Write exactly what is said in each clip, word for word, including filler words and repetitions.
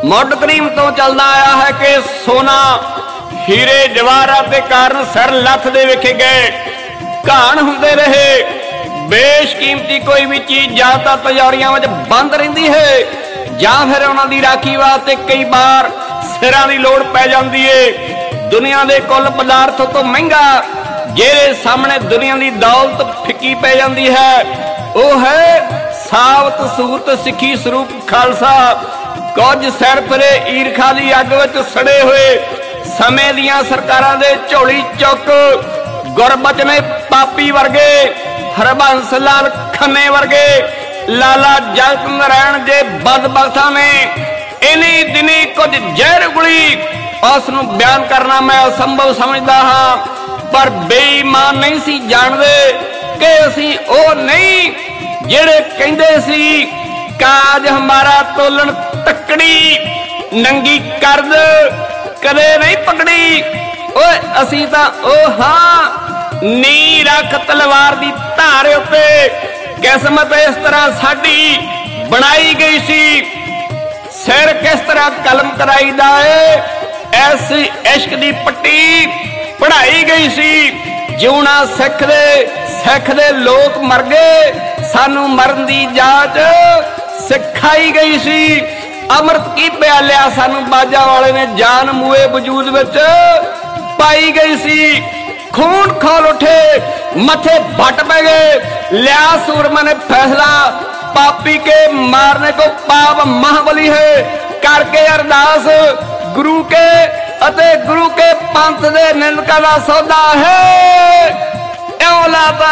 मुड करीम तो चलता आया है कि सोना हीरे जवाहरात के कारण सिर लथदे वेखे गए, घाण हुंदे रहे। बेशकीमती कोई भी चीज जां तां तिजोरियां विच बंद रहिंदी है, जां फिर उन्हां दी राखी वास्ते कई बार सिरां दी लोड़ पै जांदी है। दुनिया दे कुल पदार्थों तो महंगा जेरे सामने दुनिया दी दौलत फिक्की पै जांदी है, वह है सावत सूरत सिखी स्वरूप खालसा। कुछ सिर परे ईरखा दी अग विच सड़े हुए समय दियां सरकारां दे झोली चुक गुरबचने पापी वर्गे, हरबंस लाल खन्ने वर्गे, लाला जगत नारायण जे बदबख्तां ने इन्हीं दिनी कुछ जहर उगली उसनूं बयान करना मैं असंभव समझदा हाँ। पर बेईमान नहीं सी जानदे कि असीं ओ नहीं जेड़े कहंदे सी काज हमारा तोलन तकड़ी नंगी करद कदे नहीं पकड़ी। ओए असीं तां ओ हां नी रख तलवार दी धार उत्ते, किस्मत इस तरह साडी बनाई गई सी, सिर किस तरह कलम कराई दा है ऐसी इश्क दी पट्टी पढ़ाई गई सी। जिउना सिख दे सिख दे लोग मर गए, सानू मरन दी जाच सिखाई गई सी। अमृत की प्यालिया सानू बाजा वाले ने जान मुए वजूद विच पाई गई सी। खून खोल उठे मथे बट पै गए, लिया सूरमा ने फैसला पापी के मारने को पाप महाबली है। करके अरदास गुरु के अते गुरु के पंथ दे निंदका दा सौदा है एओ लाता।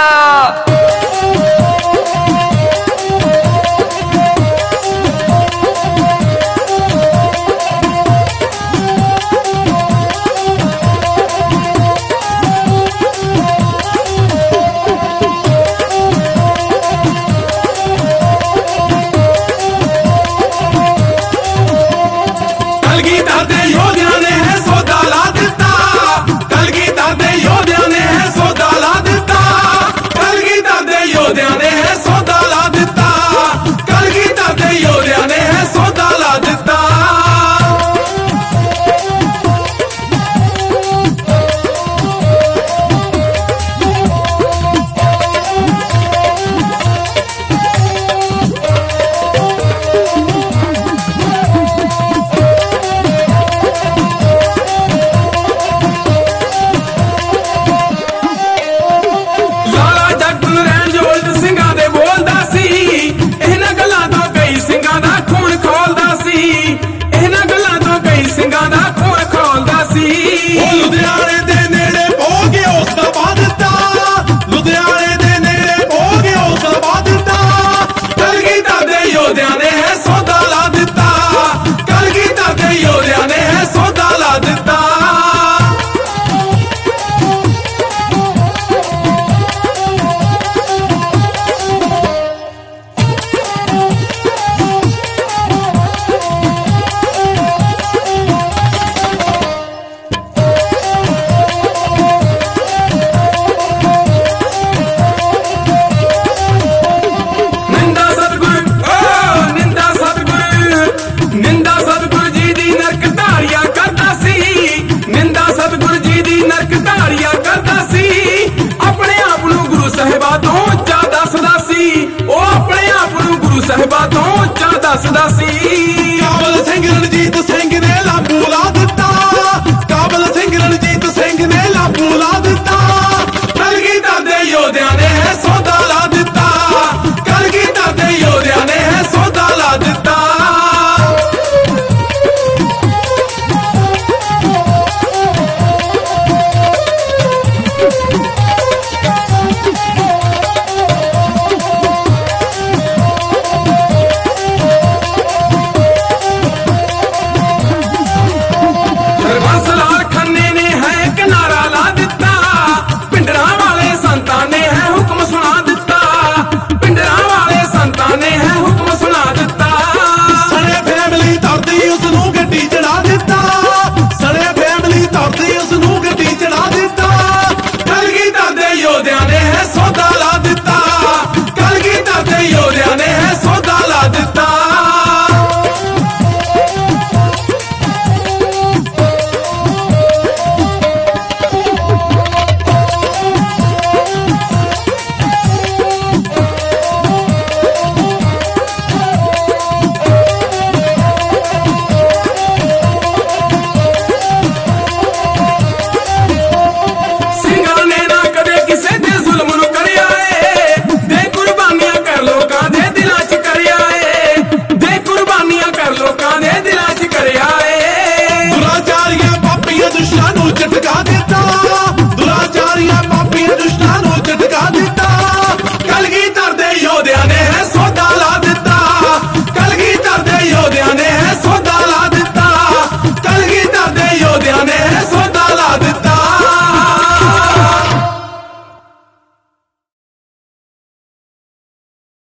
साहिबा तो चा दसदा सी।